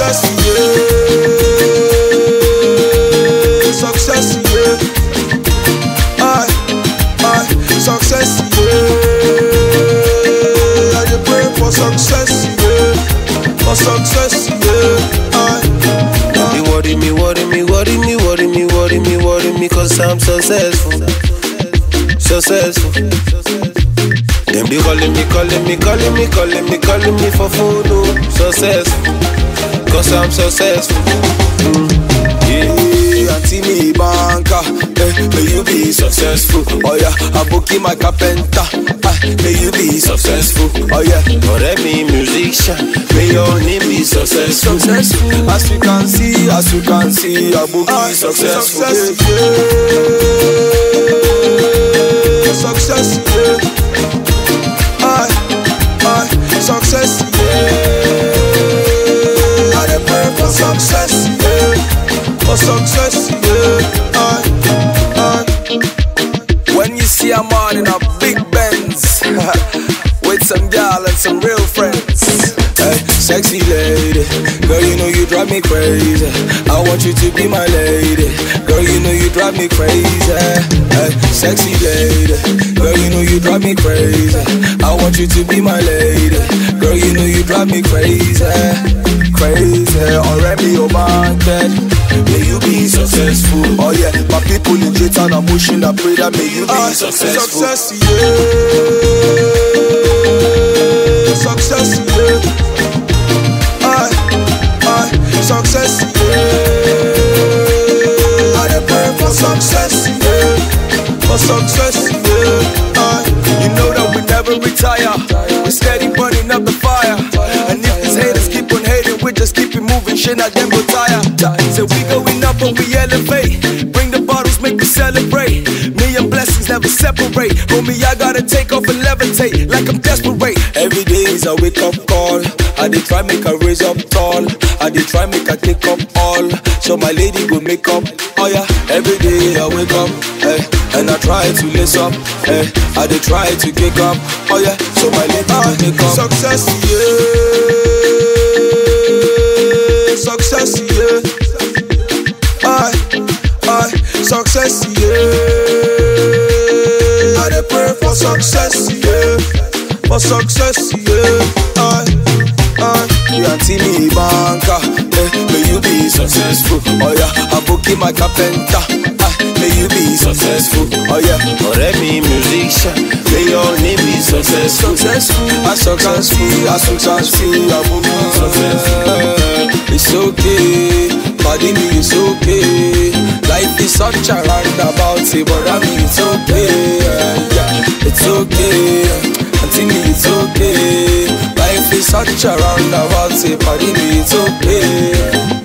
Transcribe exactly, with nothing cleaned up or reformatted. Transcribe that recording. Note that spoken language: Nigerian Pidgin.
success, yeah. Success, yeah. I, I, success, yeah. I dey pray for success, yeah. For success, yeah. I, I. You worry me, worry me, worry me, worry me, worry me, worry me, cause I'm successful, successful. Them be calling me, calling me, calling me, calling me, calling me for food, oh, successful, cause I'm successful. Mm. Yeah, auntie me banker, eh, may you be successful. Oh yeah, Aboki my carpenter, ah, may you be successful. Oh yeah, Ọ̀rẹ́ mi musician, may your name be successful. successful. As you can see, as you can see, Aboki ah, successful. Success, yeah. Success, yeah. I, I, success, yeah. I dey pray for success, yeah. For success, yeah. I, I. When you see a man in a big Benz with some gal and some real friends, hey, sexy lady, girl, you know you drive me crazy. I want you to be my lady, girl, you know you drive me crazy. Hey, sexy lady, girl, you know you drive me crazy. I want you to be my lady, girl, you know you drive me crazy, crazy. Already your market, may you be successful. Oh yeah, my people in J-Town are pushing, I pray that may you be ah, successful. Success, yeah. Success, yeah. I, I, success, yeah. I dey pray for success, yeah. For success, yeah. I, you know that we never retire. We steady burning up the fire. And if these haters keep on hating, we just keep it moving. Shit, not them go tire. So we going up and we elevate. Bring the bottles, make me celebrate. Me and blessings never separate. Homie, I gotta take off and levitate like I'm desperate. Every day is a wake up call. I did try make her raise up tall. I did try make her take up all. So my lady go make up. Oh yeah, every day I wake up, hey, and I try to lace up, hey, I did try to kick up. Oh yeah, so my lady go make up. Success, yeah. Success, yeah. I, I, success, yeah. I dey pray for success, yeah. For success, yeah. I, I, you auntie me banker, eh, may you be successful. Oh yeah, Aboki my carpenter, ah, may you be successful. Oh yeah, Ọ̀rẹ́ mi musician, may your name be successful. Successful, I successful, I successful, Aboki successful. It's okay, body me it's okay. Life is such a roundabout, but I mean it's okay, yeah, it's okay. Auntie me it's okay. Life is such a roundabout, body me it's okay.